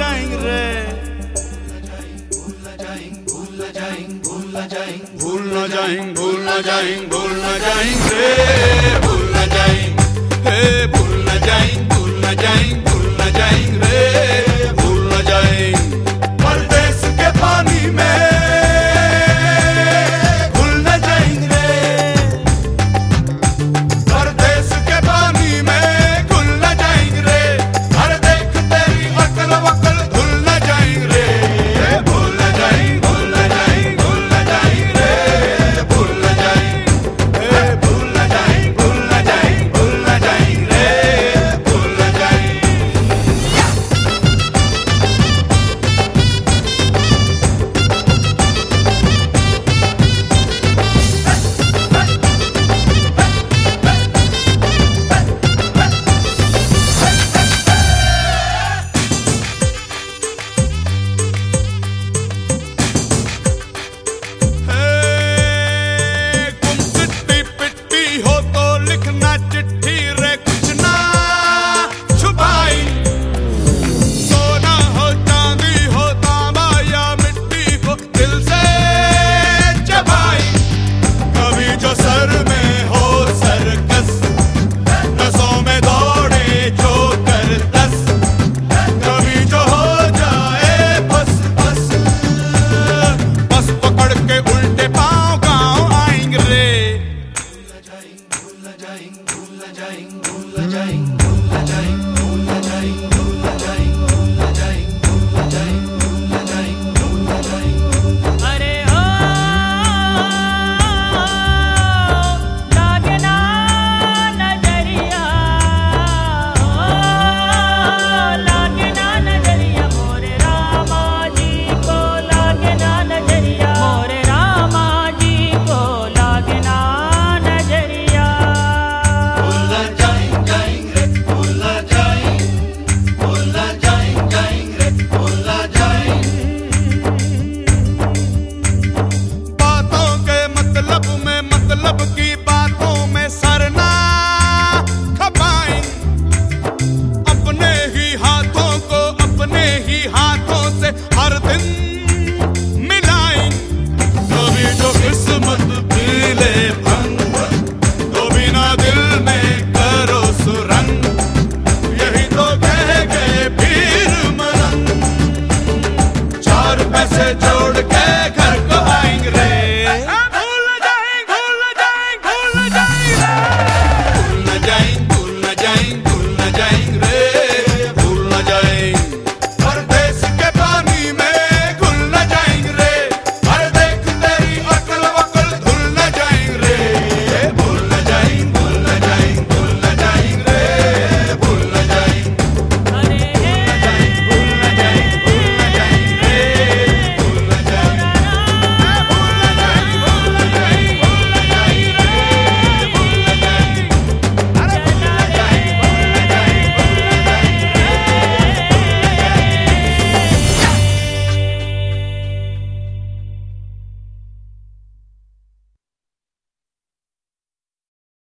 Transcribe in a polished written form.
जाएंगे रे। भूल न जाएंगे, भूल न जाएंगे, भूल न जाएंगे, भूल न जाएंगे, भूल न जाएंगे, भूल न जाएंगे रे। भूल न जाएंगे, हे भूल न जाएंगे, भूल न जाएंगे, भूल न जाएंगे रे। भूल न जाएंगे परदेस के पानी में, भूल न जाएंगे रे। परदेस के पानी में घुल न जाएंगे रे। हर देख तेरी अकल वकल धुल न जाएंगे रे। भूल न जाएंगे, भूल न जाएंगे, भूल न जाएंगे रे। भूल न जाएंगे, हे भूल न जाएंगे, भूल न जाएंगे, भूल न जाएंगे रे। भूल न जाएंगे। गुमसिट्टी पिट्टी हो तो लिखना चिट्ठी रे, कुछ ना छुपाई। सोना हो चांदी हो तांबा या मिट्टी को दिल से चबाई। कभी जो सर में हो सर्कस, नसों में दौड़े जो कर दस। कभी जो हो जाए बस बस, बस पकड़ के उल्टे पांव गाँव आएंगे रे। भूल न जाएंगे, भूल न जाएंगे, भूल न जाएंगे, भूल न जाएंगे, भूल न जाएंगे, भूल न जाएंगे, भूल न जाएंगे, भूल न जाएंगे, भूल न जाएंगे, भूल न जाएंगे। अरे हो लागे ना नजरिया, लागे ना नजरिया मोरे रामा जी को, लागे ना नजरिया मोरे रामा जी को, लागे ना नजरिया। भूल न जाएंगे, जाएंगे रे, भूल न जाएंगे, भूल न जाएंगे, जाएंगे रे, भूल न जाएंगे। बातों के मतलब में, मतलब की बातों में सरना खपाएं। अपने ही हाथों को अपने ही हाथों से हर दिन